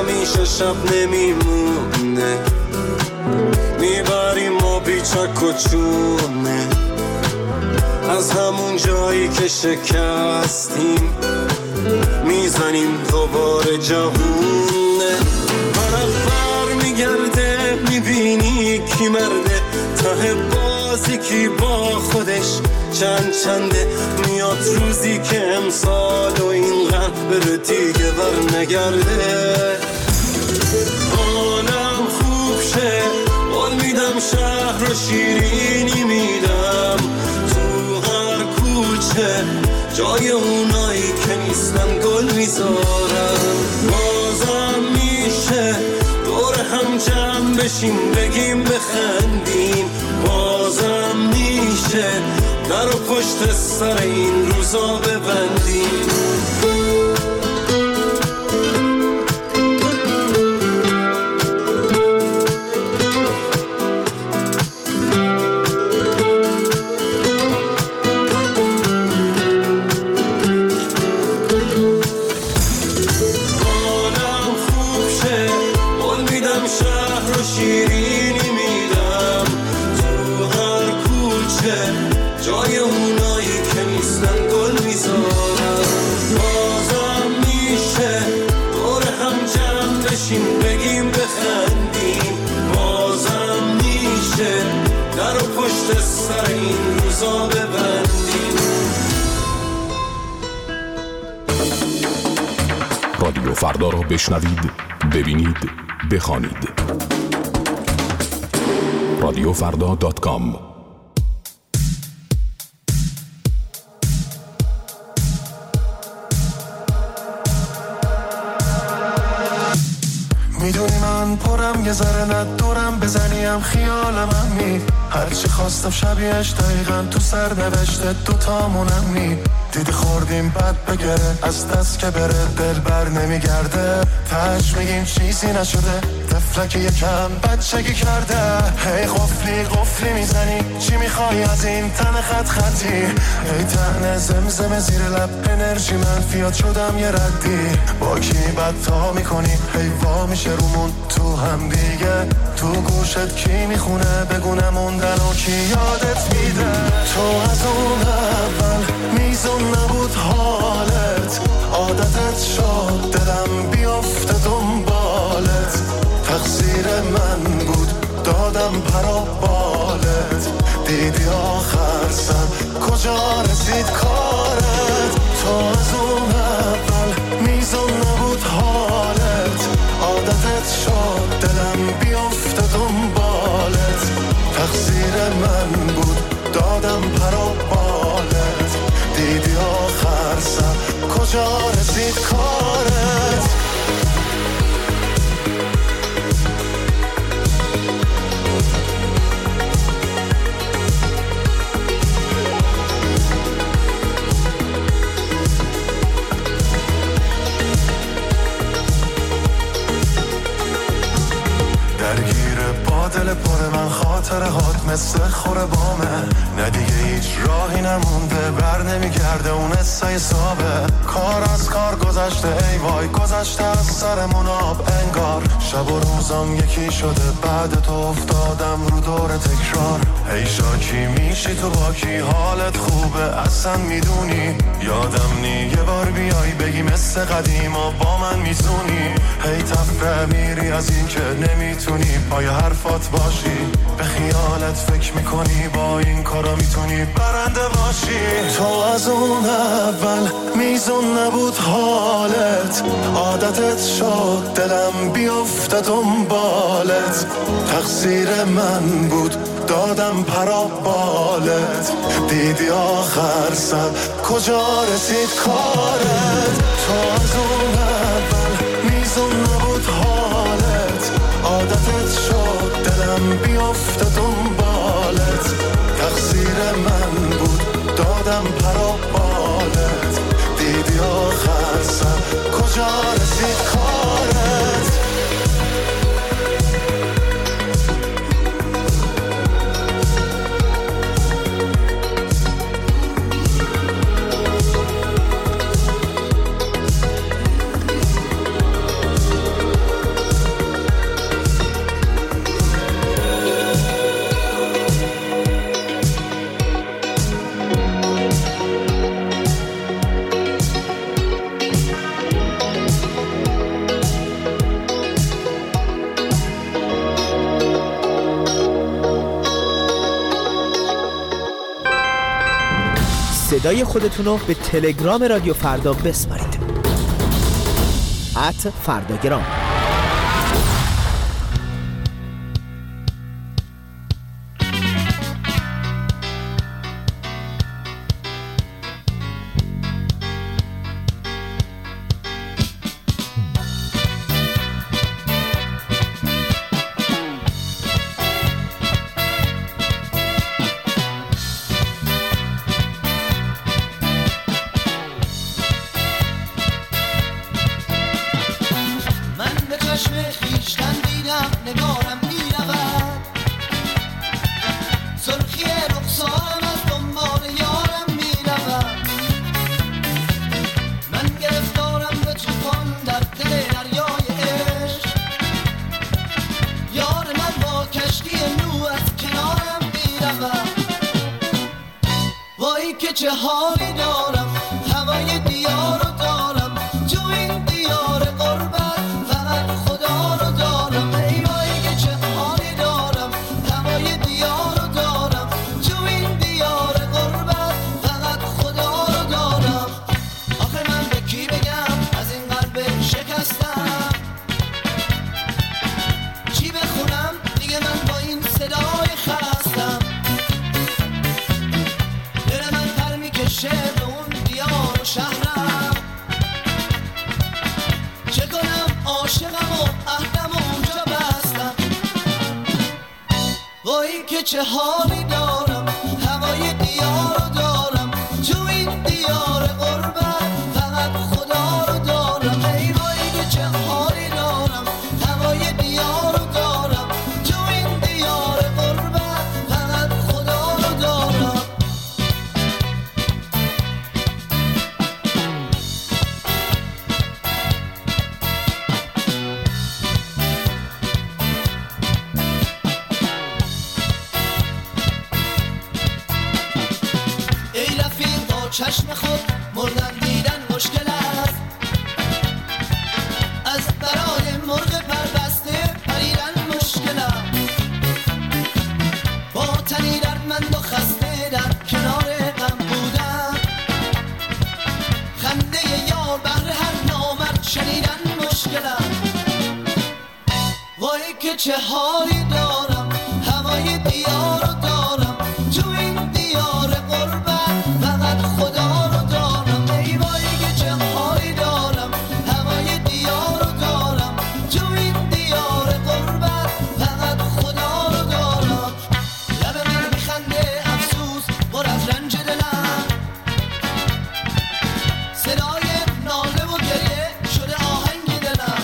همیشه شب نمیمونه، میبریم ما بیچک و چونه، از همون جایی که شکستیم میزنیم دوباره جوونه. ورق میگرده میبینی کی مرده، ته بازی کی با خودش چنده، میاد روزی که امسال و اینقدر بره دیگه بر نگرده. حالم خوب شه قول میدم، شهر رو شیرینی میدم، تو هر کوچه جای اونایی که نیستن گل میذارم. بازم میشه دور هم جمع بشیم بگیم بخندیم، بازم میشه در و پشت سر این روزا ببندیم. رادیو فردا را بشنوید، ببینید، بخوانید. radiofrda.com. میدونی من پرم یه ذره ندورم بزنیم خیالم می، هرچی خواستم شبیهش دقیقا تو سر نوشته دوتامونم می. دیدی خوردیم بد بگره از دست که بره دل بر نمیگرده، تاش میگیم چیزی نشده طفلک یکم بچگی کرده. هی قفلی میزنی چی میخوای از این تن خطی، هی تن زمزمه زیر لب انرژی منفیات شدم یه ردی. با کی بدتا میکنی هی وا میشه رومون تو هم دیگه، تو گوشت کی میخونه بگونه موندن و کی یادت میده. تو از اون اول میزون نبود حالت، عادتت شد دلم بیفته دنبالت، تقصیر من بود دادم پرابالت، دیدی آخر سر کجا رسید کارت. تو از اون اول میزون نبود حالت، عادتت شد دلم بیفته دنبالت، تقصیر من بود دادم پرابالت، دیدی آخر سر کجا رسید کارت. دل پر من خاطره هات مثل خوره بامه، نه دیگه هیچ راهی نمونده بر نمیگرده اون حسای صابه. کار از کار گذشته ای وای گذشته از سرمون آب انگار، شب و روزم یکی شده بعد تو افتادم رو دور تکرار. ای شاکی میشی تو با کی حالت خوبه اصلا میدونی، یادم نی یه بار بیای بگی مثل قدیم و با من میتونی. هی تفره میری از این که نمیتونی پای حرفات باشی، به خیالت فکر میکنی با این کارا میتونی برنده باشی. تو از اون اول میزون نبود حالت، عادتت شد دلم بیفته دنبالت، تقصیر من بود دادم پرابالت، دیدی آخر سر کجا رسید کارت. تو از اون اول میزون نبود حالت، عادتت شد دلم بیفته دنبالت، تقصیر من بود دادم پرابالت، دیدی آخر سر کجا رسید کارت. صدای خودتون رو به تلگرام رادیو فردا بسپارید. @فرداگرام. چه حالی دارم، هوای دیار رو دارم، تو این دیار غربت فقط خدا رو دارم. ای وای که چه حالی دارم، هوای دیار رو دارم، تو این دیار غربت فقط خدا رو دارم. آخه من به کی بگم از این قلب شکستم، چی بخونم دیگه من با این صدای خستم. به اون دیار و شهرم، چه کنم عاشقم و عهدم و اونجا بستم. وای که چه حالی دارم، هوای دیار رو دارم، تو این دیار غربت فقط خدا رو دارم. ای وای که چه حالی دارم، هوای دیار رو دارم، تو این دیار غربت فقط خدا رو دارم. چشم خود مردن دیدن مشکل است، از برای مرغ پربسته پریدن مشکل است. با تنی دردمند و خسته در کنار غم بودن، خنده یار بهر هر نامرد شنیدن مشکل است. وای که چه حالی دارم، هوای دیار رو دارم، تو این دیار غربت فقط خدا رو دارم. ای وای که چه حالی دارم، هوای دیار رو دارم، تو این دیار غربت فقط خدا رو دارم. لب من میخنده افسوس پر از رنج دلم، صدای ناله و گریه شده آهنگ دلم.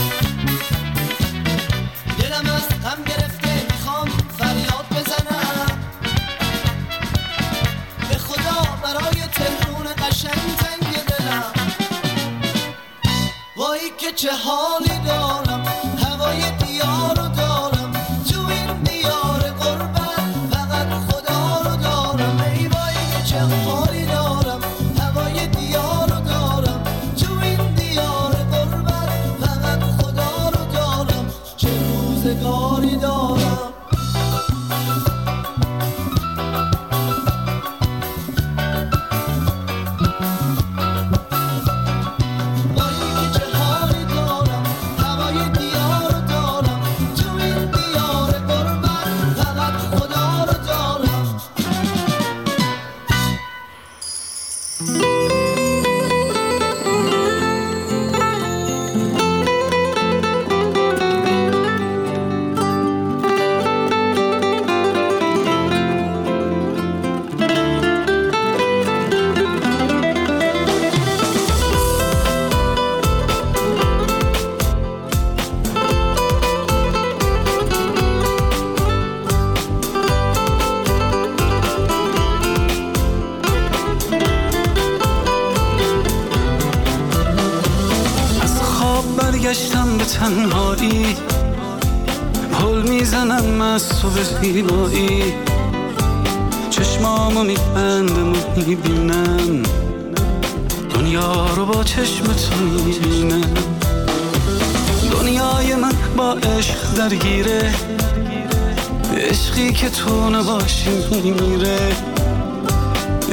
دلم از غم گرفته میخوام فریاد بزنم، به خدا برای تهرون قشنگ تنگ دلم. وای که چه حالی دارم، هوای دیار رو دارم، تو این دیار غربت فقط خدا رو دارم. ای وای که چه حالی دارم، هوای دیار رو دارم، تو این دیار غربت فقط خدا رو دارم. چه روزگاری دارم. برگشتم به تنهایی، پل میزنم از تو به زیبایی، چشمامو میبندم و میبینم دنیا رو با چشم تو میبینم. دنیای من با عشق درگیره، عشقی که تو نباشی میمیره،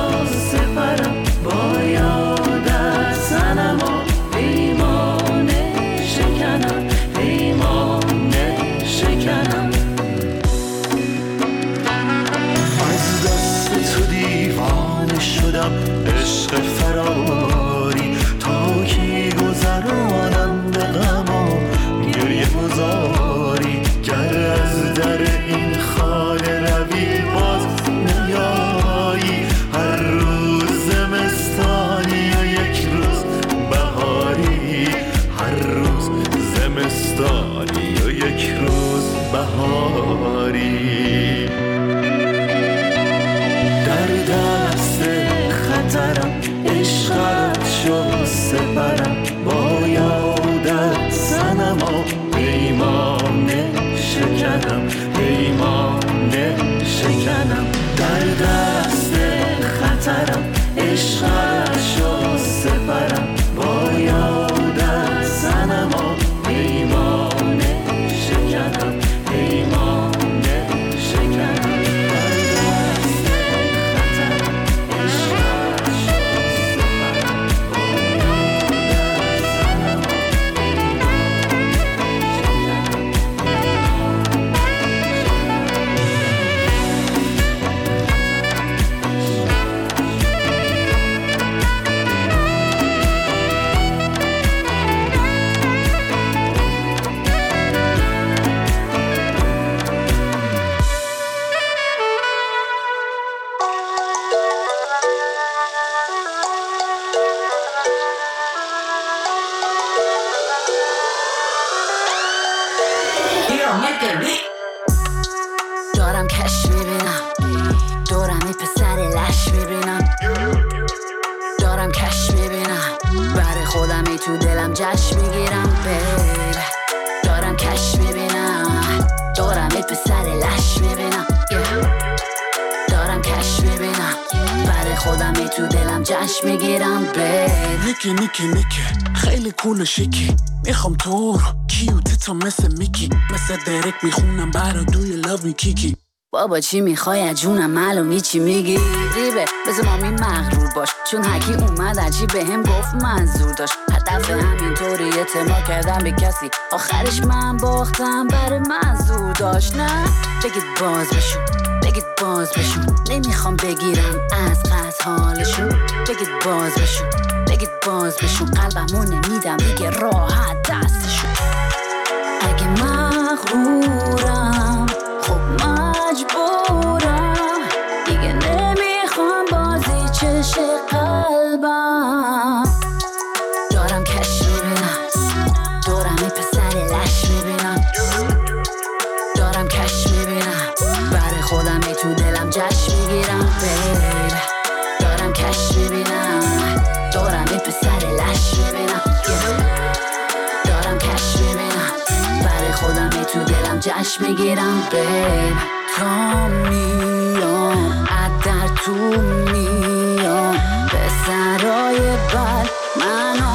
داری. در دست خطرم عشقت شد سپرم، با یادت صنما پیمانه شکنم، پیمانه شکنم. در دست خطرم عشقت شد سپرم، با یادت صنما پیمانه شکنم، پیمانه شکنم. دارم کش میبینم، دورم ای پسر لش میبینم. دارم کش میبینم، برای خودم ای تو دلم جشن میگیرم. دارم کش میبینم، دورم ای پسر لش میبینم. دارم کش میبینم، برای خودم ای تو دلم جشن میگیرم. نیکی خیلی کول و شیکی، میخوام تو رو کیوتتا مثل میکی، مثل درک میخونم برا دوی لو می کیکی. بابا چی میخوای از جونم، معلومی چی میگی ریبه. بذار مامی مغرور باش، چون حکی اومد عجیب به هم گفت منظور داشت. هدف همینطوری اعتماد کردم به کسی، آخرش من باختم برای منظور داشت. نه بگید باز بشون، بگید باز بشون، نمیخوام بگیرم از قصد حالشون. بگید باز بشون، بگید باز بشون، قلبمو نمیدم دیگه راحت دستشون. اگه مغرورم خب مجبورم، دیگه نمیخوام بازی چش قلبم. دارم کش میبینم، دورم ای پسر لش میبینم. دارم کش میبینم، برای خودم ای تو دلم جشن میگیرم. دارم کش میبینم، دورم ای پسر لش میبینم. دارم کش میبینم، برای خودم ای تو دلم جشن میگیرم. تا میام در تو میام، به سرای بر منو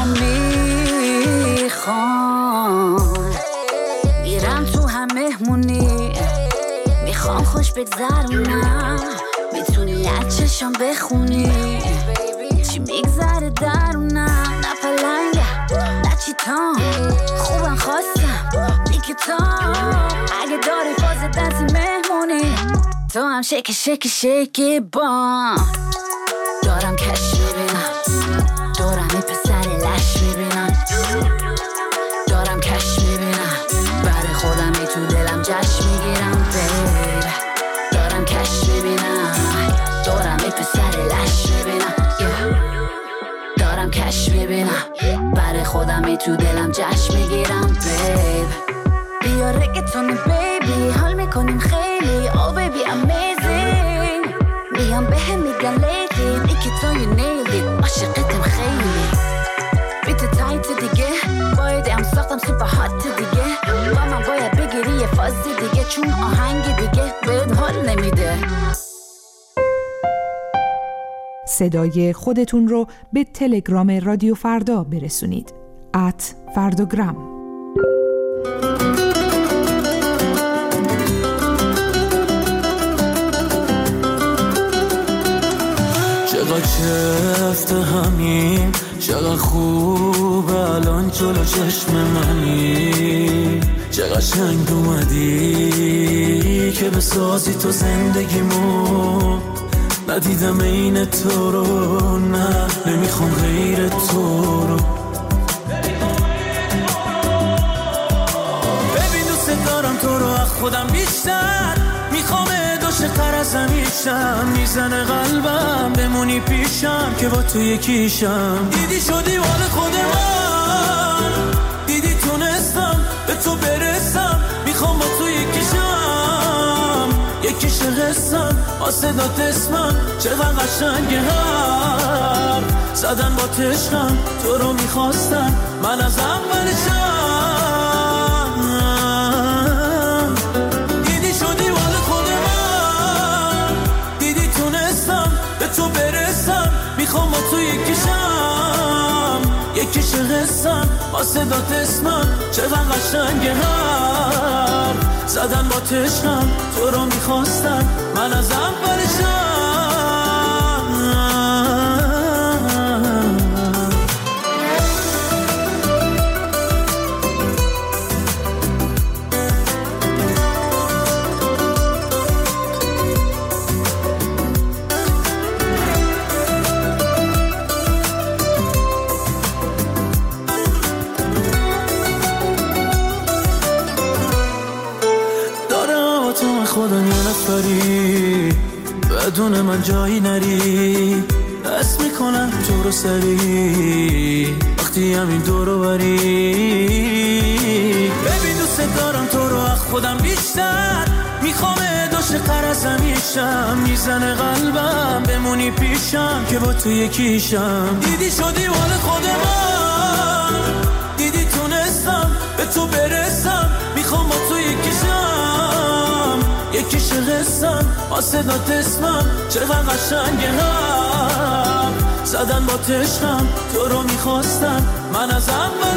میخوام. میرم تو هم مهمونی، میخوام خوش بگذرونم. میتونی از چشم بخونی چی میگذره درونم. نه پلنگم نه چیتام، خوبم خواستم نیکتام. اگه داری فاز دست مهمونی، تو هم شیکی شیکی شیکی بام. دارم کش میبینم، دورم ای پسر لش میبینم. دارم کش میبینم، برای خودم ای تو دلم جشن میگیرم. دارم کش میبینم، دورم ای پسر لش میبینم. دارم کش میبینم، برای خودم ای تو دلم جشن میگیرم. بیا رگتون بیبی، حال میکنیم خیلی. Oh baby amazing، میام به هم میگن لیلی، ایکی تو you nailed it، عاشقتم خیلی. بیت تایت دیگه، باید ام ساختم سوپر هات دیگه. با من باید بگیری یه فازی دیگه، چون آهنگ دیگه بهت حال نمیده. صدای خودتون رو به تلگرام رادیو فردا برسونید. @فرداگرام. چقدر چفت همین، چقدر خوب الان جلو چشم منی. چقدر شنگ اومدی که بسازی تو زندگیمو. ندیدم این تو رو، نه نمیخوام غیر تو رو. ببین دوست دارم تو رو از خودم بیشتر، میخوام عاشق‌تر از همیشم. میزنه قلبم بمونی پیشم که با تو یکیشم. دیدی شدی مال خود من، دیدی تونستم به تو برسم. میخوام با تو یکیشم. یکیش قصم با صدات اسمم چقدر قشنگه حرف زدن با تشکم تو رو میخواستم من از اولشم دیدی شدی مال خود من دیدی تونستم به تو برسم میخوام با تو یکیشم یکیش قصم با صدات اسمم چقدر قشنگه حرف زدن با تشکم تو رو میخواستم من از اولشم خودم یه نفری بدون من جایی نری دست میکنم تو رو سری وقتی همین دورو بری ببین دوست دارم تو رو از خودم بیشتر میخوام داشت قرص همیشم میزنه قلبم بمونی پیشم که با تو یکیشم دیدی شدی مال خود من دیدی تونستم به تو برسم میخوام با تو یکیشم یکیش قصم با صدات اسمم چقدر قشنگه حرف زدن با تشکم تو رو میخواستم من از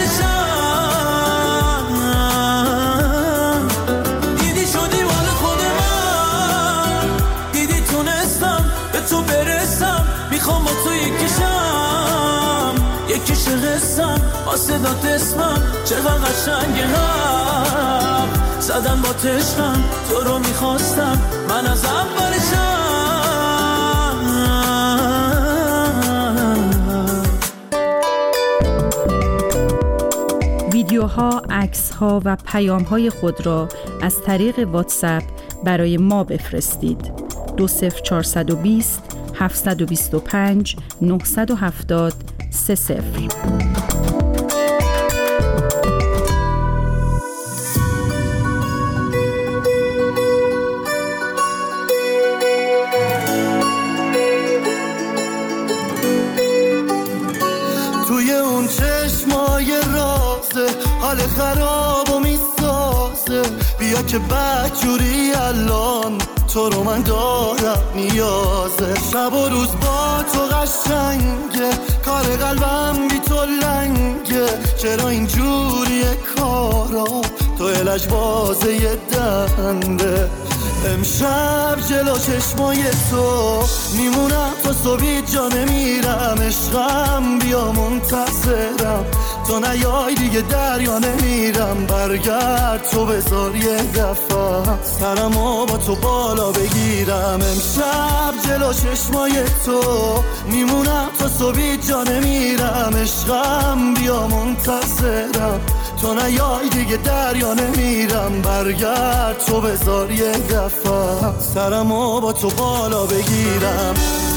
اولشم دیدی شدی مال خود من دیدی تونستم به تو برسم میخوام با تو یکیشم یکیش قصم با صدات اسمم چقدر قشنگه حرف زدن با تشکم تو رو میخواستم من از اولشم ویدیوها، عکس‌ها و پیام‌های خود را از طریق واتساپ برای ما بفرستید. 20420 725 970 30. توی اون چشمای رازه حال خراب و میسازه بیا که بدجوری الان تو رو من دارم نیازه شب و روز با تو قشنگه کار قلبم بی تو لنگه چرا اینجوریه کارا تو لجبازه یه دنده امشب جلو چشمای تو میمونم تا صبح جا نمیرم عشقم بیا منتظرم تو نیای دیگه دریا نمیرم برگرد تو بذار یه دفعه سرمو با تو بالا بگیرم امشب جلو چشمای تو میمونم تا صبح جا نمیرم عشقم بیا منتظرم تو نیای دیگه دریا نمیرم برگرد تو بذار یه دفعه سرمو با تو بالا بگیرم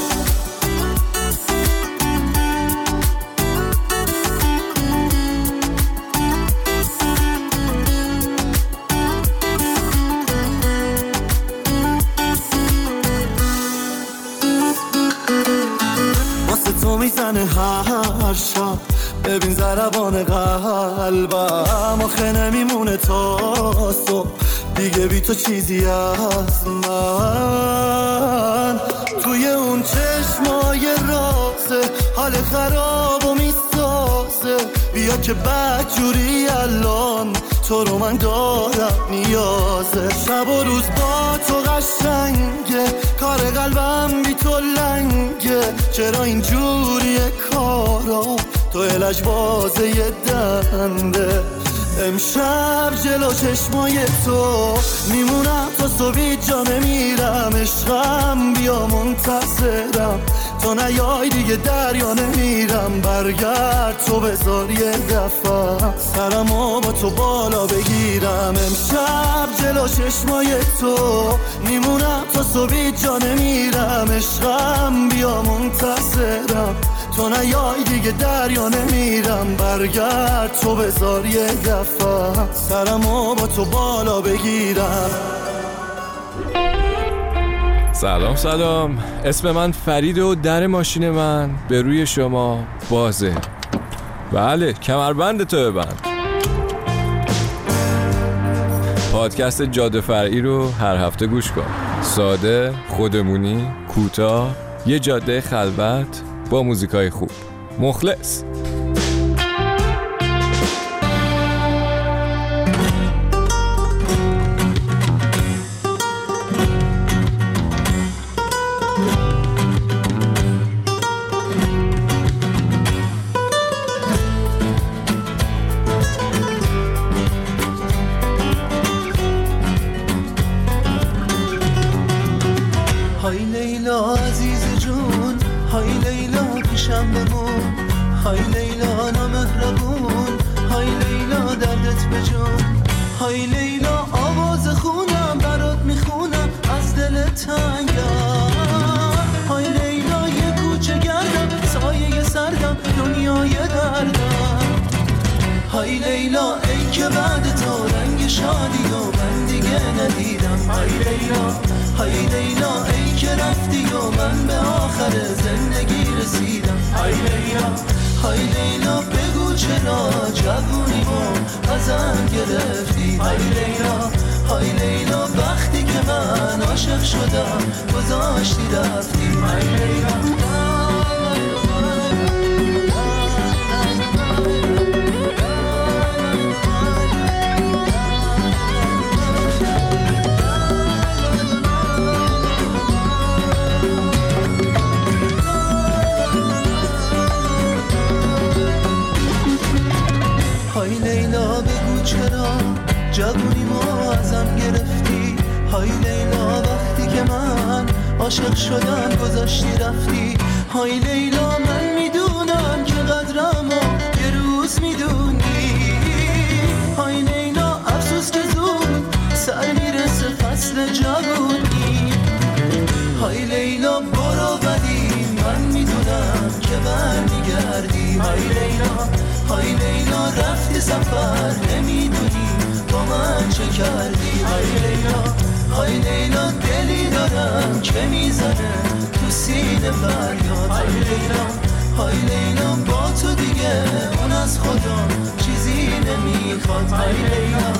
واسه تو میزنه هر شب ببین ضربان قلبم آخه نمیمونه تا صبح دیگه بی تو چیزی از من توی اون چشمای رازه حال خراب و میسازه بیا که بدجوری الان تو رو من دارم نیازه شب و روز با تو قشنگه کار قلبم بی تو لنگه چرا اینجوریه کارا تو لجبازه یه دنده امشب جلو چشمای تو میمونم تا صبح جا نمیرم عشقم بیا منتظرم تو نیای دیگه دریا نمیرم برگرد تو بذار یه دفعه سرمو با تو بالا بگیرم امشب جلو چشمای تو میمونم تا صبح جا نمیرم عشقم بیا منتظرم تو نیای دیگه دریا نمیرم برگرد تو بذار یه دفعه سرمو با تو بالا بگیرم سلام. اسم من فرید و در ماشین من به روی شما بازه. بله، کمربند تو ببند. پادکست جاده فرعی رو هر هفته گوش کن. ساده، خودمونی، کوتاه، یه جاده خلوت با موزیکای خوب. مخلص. های لیلا عزیز جون، های لیلا پیشم بمون، های لیلا نامهربون، های لیلا دردت بجون، های لیلا آواز خونم برات میخونم از دل تنگم، های لیلا یه کوچه گردم سایه سردم دنیای دردم، های لیلا ای که بعد تو رنگ شادی و من دیگه ندیدم، های لیلا های لیلا ای که رفتی و من به آخر زندگی رسیدم، های لیلا های لیلا بگو چرا جوونیمو ازم گرفتی، های لیلا های لیلا وقتی که من عاشق شدم گذاشتی رفتی، های لیلا. های لیلا بگو چرا جوونی ما ازم گرفتی، های لیلا وقتی که من عاشق شدم گذاشتی رفتی، های لیلا من میدونم که قدرمو یه روز میدونی، های لیلا افسوس که زود سر میرسه فصل جوونی، های لیلا برو ولی من میدونم که برمیگردی، های لیلا های لیلا رفتی سفر نمیدونی با من چه کردی، های لیلا های لیلا دلی دارم که میزنه تو سینه فریاد، های لیلا های لیلا با تو دیگه اون از خدا چیزی نمیخواد، های لیلا.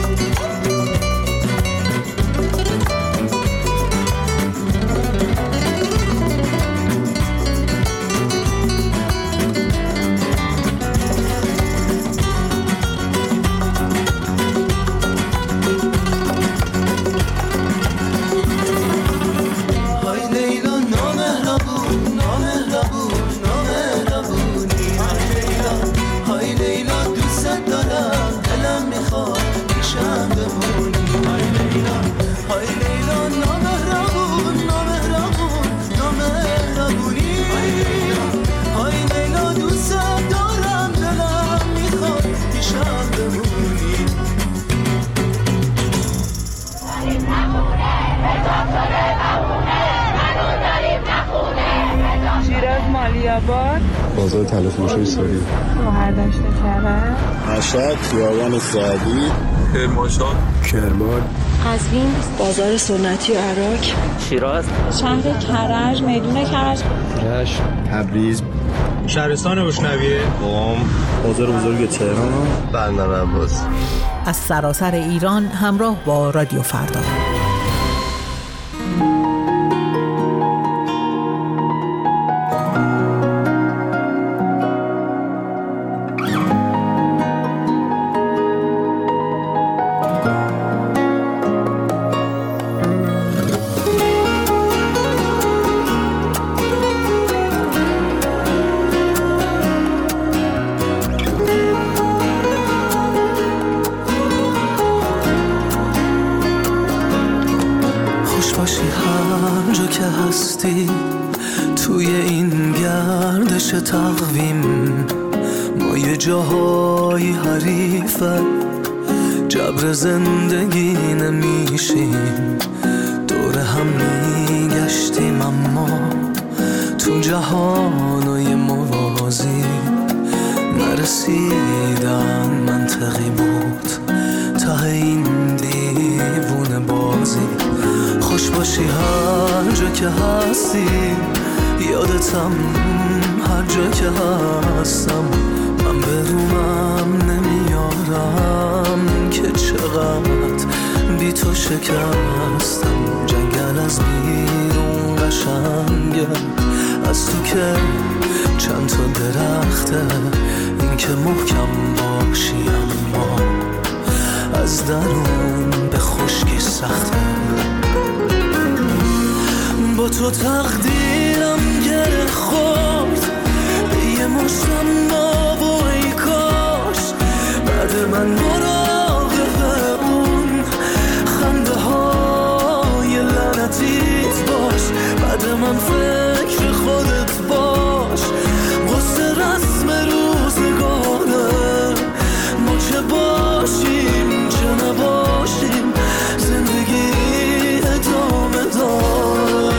بازار تلفروشی ساری برداشت کرد مشهد خیابان سعدی کرمانشاه کرمان قزوین بازار سنتی عراق شیراز شهر کرج میدون کرج رشت تبریز شهرستان اشنویه قم بازار بزرگ تهران بندر عباس. از سراسر ایران همراه با رادیو فردا. توی این گردش تقویم ما یه جاهای حریفن جبر زندگی نمیشیم دور هم میگشتیم اما تو جهانای موازی نرسیدن منطقی بود ته این دیوونه بازی خوش خوش باشی هر جا که هستی، یادتم هر جا که هستم. من بدونم نمیارم که چقدر بی تو شکستم. جنگل از بیرون قشنگه، از تو که چند تا درخته. این که محکم باشی اما از درون به خشکی سخته. با تو تقدیرم گره خورد به یه مشتم ناب و ای کاش بعد من مراقب اون خنده های لعنتیت باش. بعد من فکر خودت باش. قصه رسم روزگاره، ما چه باشیم چه نباشیم، زندگی ادامه داره.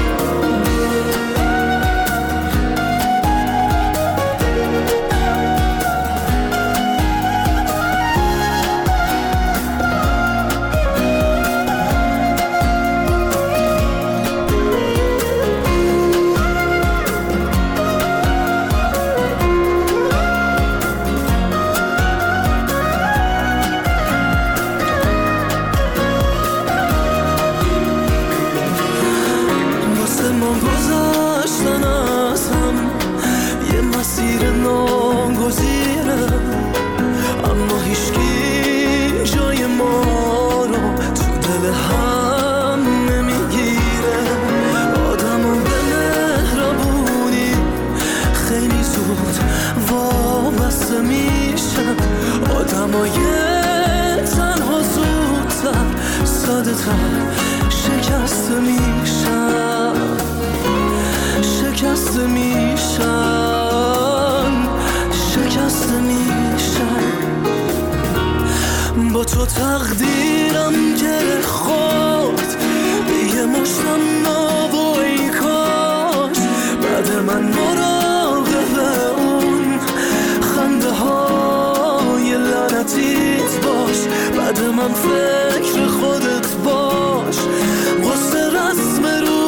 با تو تقدیرم گره خورد به یه مشتم ناب و ای کاش بعد من مراقب اون خنده های لعنتیت باش. بعد من فکر خودت باش. قصه رسم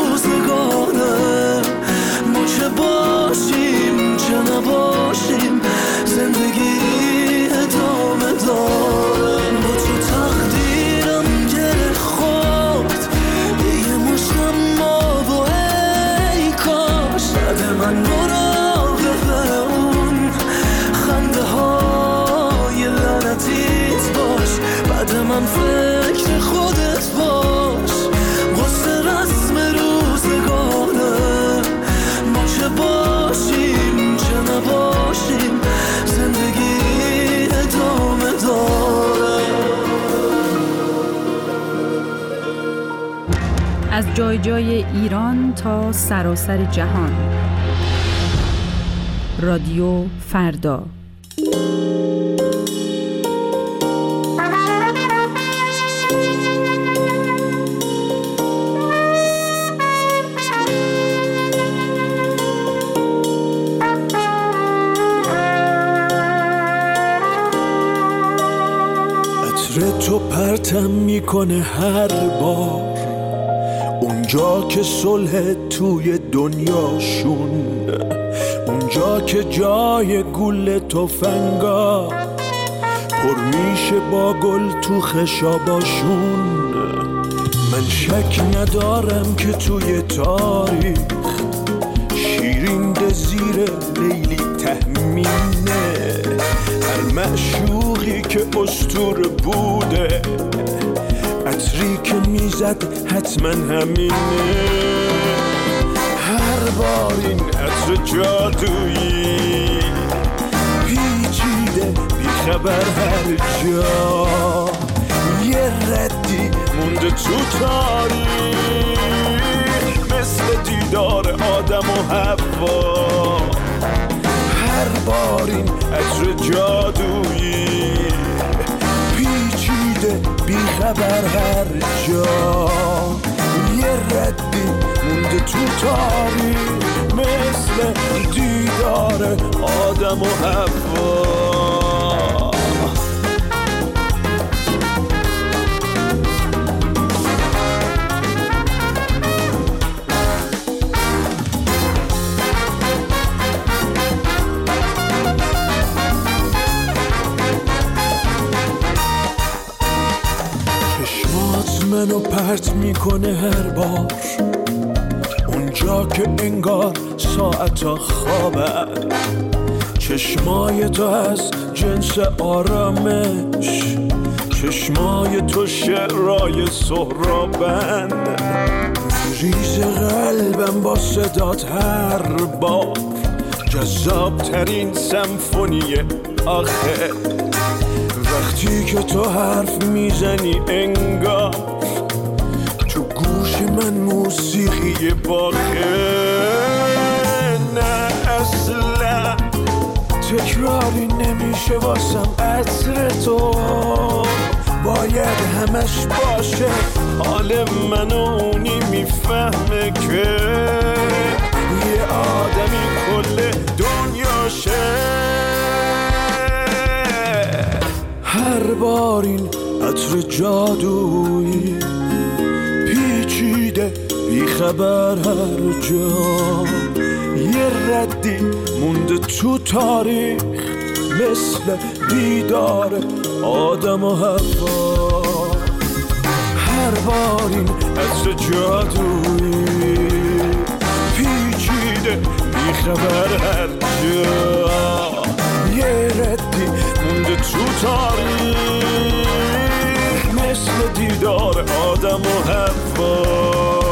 روزگاره، ما چه باشیم چه نباشیم، زندگی ادامه داره. با تو تقدیرم گره خورد به یه مشتم ناب و ای کاش بعد من مراقب اون خنده های لعنتیت باش. بعد من فکر خودت باش. قصه رسم روزگاره، ما چه باشیم چه نباشیم، زندگی ادامه داره. از جای جای ایران تا سراسر جهان، رادیو فردا. تو پرتم میکنه هر بار اونجا که صلح توی دنیاشون، اونجا که جای گل تفنگا پر میشه با گل تو خشاباشون. من شک ندارم که توی تاریخ شیرین زیر لیلی تهمینه، هر معشوقی که اسطوره بوده عطری که میزد حتما همینه. هر بار این عطر جادویی پیچیده بیخبر هر جا، یه ردی مونده تو تاریخ مثل دیدار آدم و حوا. هر بار این عطر جادویی پیچیده بیخبر هر جا، یه ردی مونده تو تاریخ مثل دیدار آدم و حوا. منو پرت میکنه هر بار اونجا که انگار ساعتا خوابن. چشمای تو از جنس آرامش، چشمای تو شعرهای سهرابند. ریز قلبم با صدات هر بار جذاب ترین سمفونی آخر. وقتی که تو حرف میزنی انگار تو گوش من موسیقی باخه. نه اصلا تکراری نمیشه واسم عطر تو، باید همش باشه حال من و اونی میفهمه که یه آدمی کل دنیاشه. هر بار این عطر جادویی پیچیده بیخبر هر جا، یه ردی مونده تو تاریخ مثل دیدار آدم و حوا. هر بار این عطر جادویی پیچیده بیخبر هر جا، یه ردی مونده تو تاریخ مثل دیدار آدم و حوا.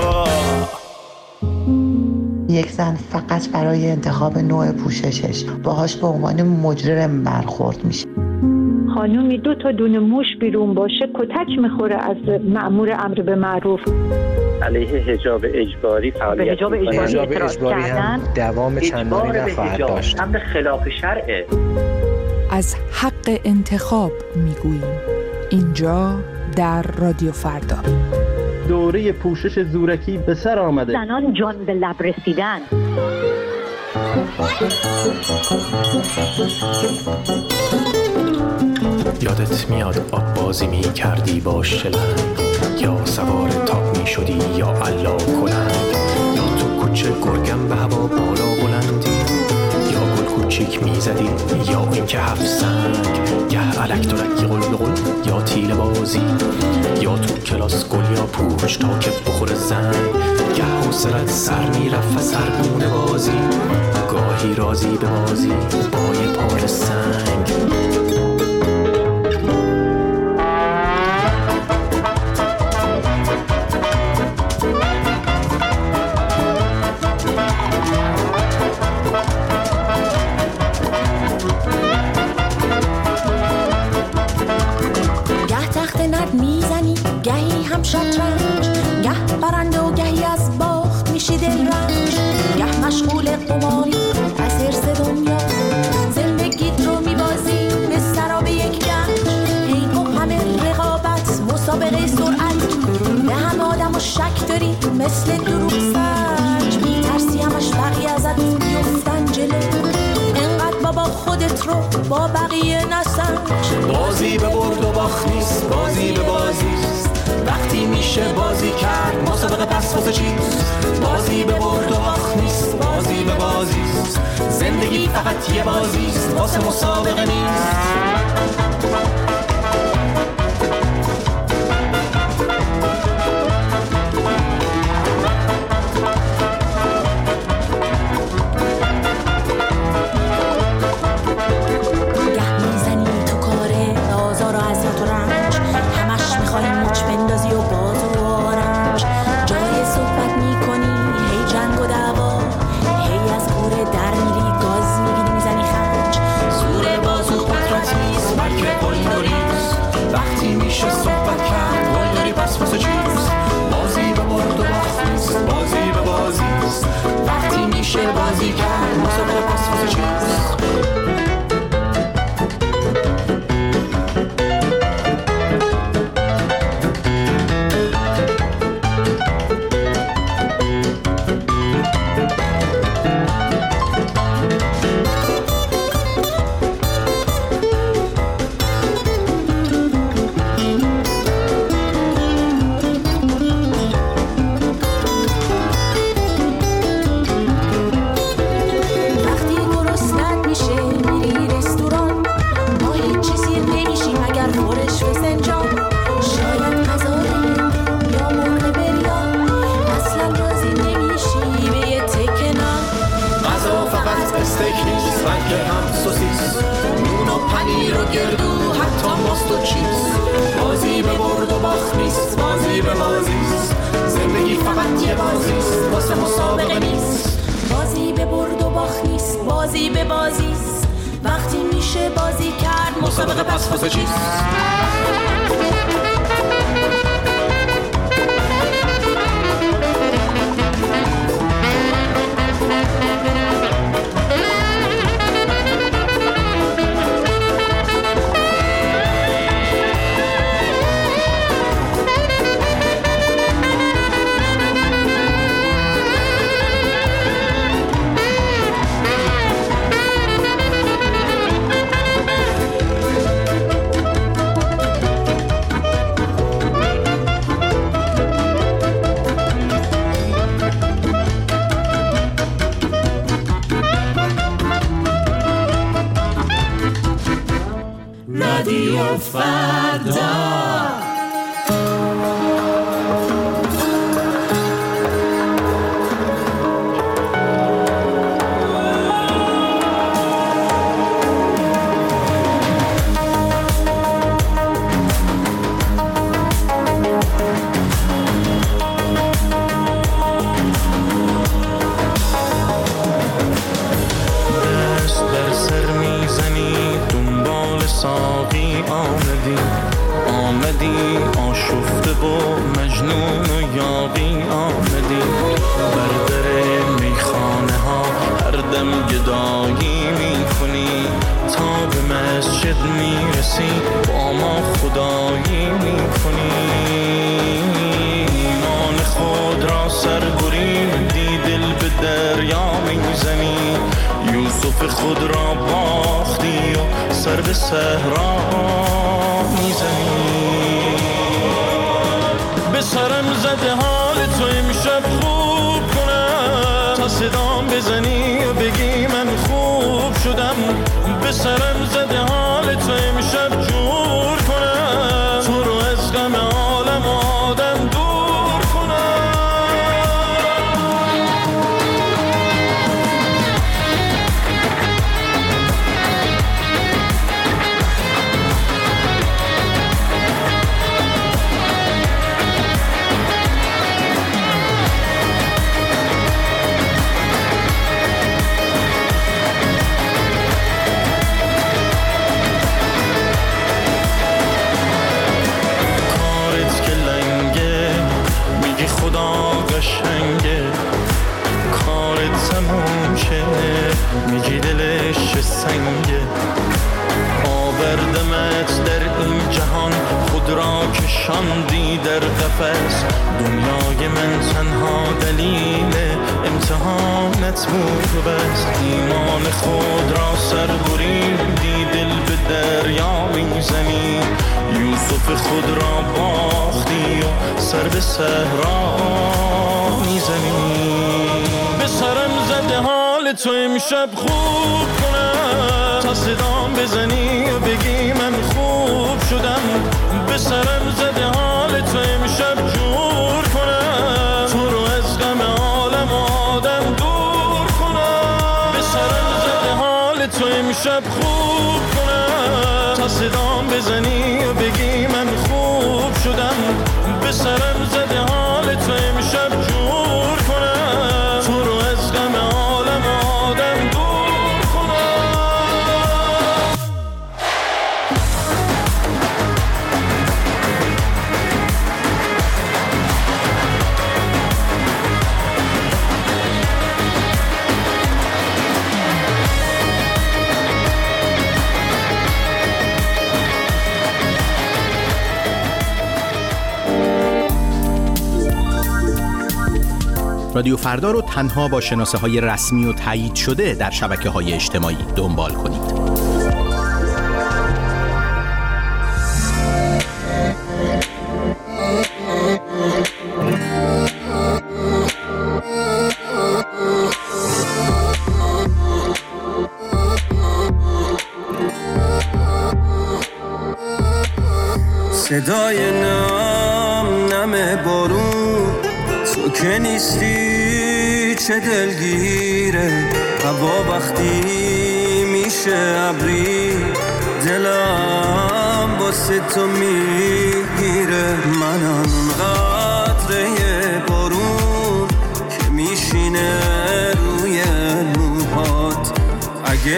یک زن فقط برای انتخاب نوع پوششش باهاش به عنوان مجرم برخورد میشه. خانومی 2 تا دونه موش بیرون باشه کتک میخوره از مأمور امر به معروف. علیه حجاب اجباری فعالیت حجاب اجباری هم دوام چندانی نخواهد داشت. امر خلاف شرعه. از حق انتخاب میگوییم اینجا در رادیو فردا. دوره پوشش زورکی به سر آمده. زنان جان به لب رسیدن. یادت میاد آب بازی می کردی با شلنگ، یا سوار تاپ می شدی یا علا کنند، یا تو کوچه گرگم به هوا بالا بلندی، یا گل کوچیک می زدی یا این که 7 سنگ، گه الکترکی قل یا تیل بازی، یا تو کلاس گل یا پوش تا که بخور زنگ، گه حوصلت سر می رفت سرگونه بازی، گاهی رازی به بازی با یه پار سنگ. گهی هم شطرنج، گه برنده و گهی از باخت میشی دل رنج، گه مشغول قماری از حرص دنیا، زندگیت رو میبازی به سراب یک گنج. ای با همه رقابت مسابقه سرعت، به همه آدم و شک داری مثل دروغ سنج، میترسی همش بقیه ازت بیفتن جلو، انقدر بابا خودت رو با بقیه نسنج. بازی به برد و باخت نیست، بازی به بازیست، وقتی میشه بازی کرد مسابقه پس واسه چیست؟ بازی به برد و باخت نیست، بازی به بازیست، زندگی فقط یه بازیست واسه مسابقه نیست. بازی کرد مسابقه پس واسه چیست؟ وقتی گرسنه زندگی فقط یه بازیست واسه مسابقه نیست بازی به برد و باخت نیست بازی به بازیست وقتی میشه بازی کرد مسابقه پس واسه چیست رادیو فردا آمدی آشفته و مجنون و یاغی آمدی بر در میخانه ها هر دم گدایی میکنی تا به مسجد میرسی با ما خدایی میکنی ایمان خود را سربریدی دل به دریا میزنی یوسف خود را باختی و سر به صحرا میزنی به سرم زده حال تو امشب خوب کنم تا صدام بزنی و بگی من خوب شدم به سرم زده حال تو امشب جور کنم تو رو از غم عالم و آدم دور کنم قشنگه کارت تموم شه میگی دلش سنگه آوردمت در این جهان خود را کشاندی در قفس دنیای من تنها دلیل امتحانت بود بس ایمان خود را سر بریدی دل به دریا میزنی یوسف خود را باختی و سر به صحرا میزنی به سرم زده حال تو امشب خوب کنم تا صدام بزنی و بگی من خوب شدم به سرم زده حال تو امشب جور کنم تو رو از غم عالم و آدم دور کنم به سرم زده حال تو امشب خوب کنم تا صدام بزنی و بگی من خوب شدم به سرم زده حال تو امشب جور کنم تو رو از غم عالم و آدم دور کنم رادیو فردا رو تنها با شناسه‌های رسمی و تایید شده در شبکه‌های اجتماعی دنبال کنید. صدای نم بارون تو که نیستی چه دلگیره هوا وقتی میشه ابری دلم واسه تو میگیره منم قطره بارون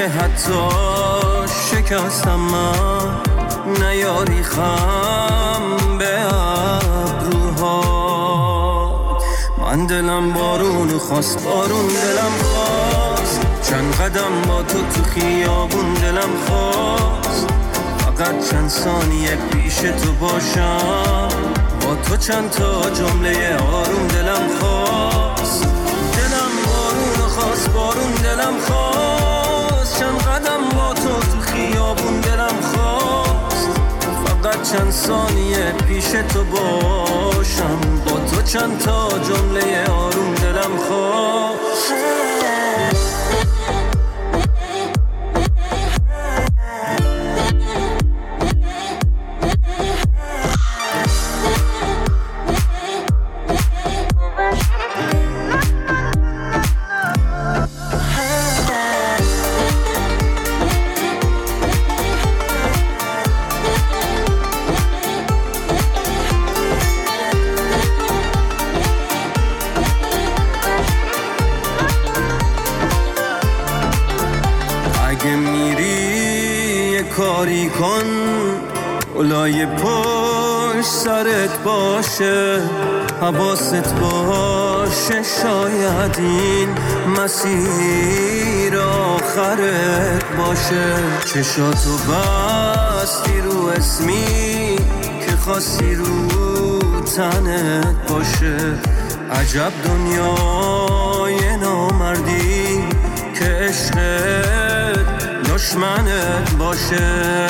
حتی شکستم من نیاری خم به ابروها. من دلم بارون خواست، بارون دلم خواست، چند قدم با تو خیابون دلم خواست، فقط چند ثانیه پیش تو باشم، با تو چند تا جمله آروم دلم خواست. دلم بارون خواست، بارون دلم خواست، چند قدم با تو خیابون دلم خواست، فقط چند ثانیه پیش تو باشم، با تو چند تا جمله آروم دلم خواست. کاری کن اولای پشت سرت باشه، حواست باشه، شاید این مسیر آخرت باشه. چشاتو بستی رو اسمی که خواستی رو تنت باشه، عجب دنیای نامردی که عشقت دشمنت باشه.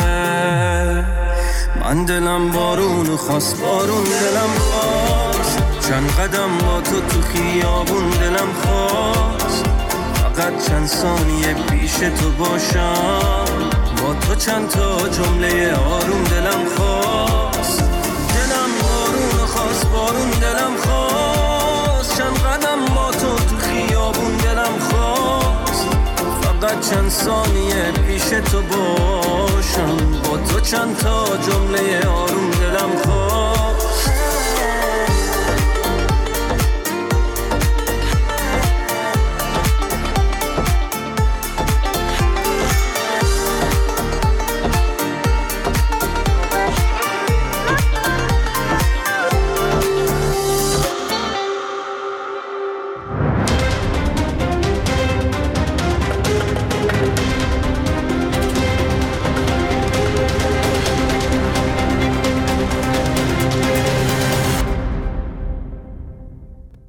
من دلم بارون خواست، بارون دلم خواست، چند قدم با تو خیابون دلم خواست، فقط چند ثانیه پیش تو باشم، با تو چند تا جمله آروم دلم خواست. دلم بارون خواست، بارون دلم خواست، چند قدم با تو خیابون دلم خواست، فقط چند ثانیه پیش تو باشم، با تو چند تا جمله آروم دلم خواست.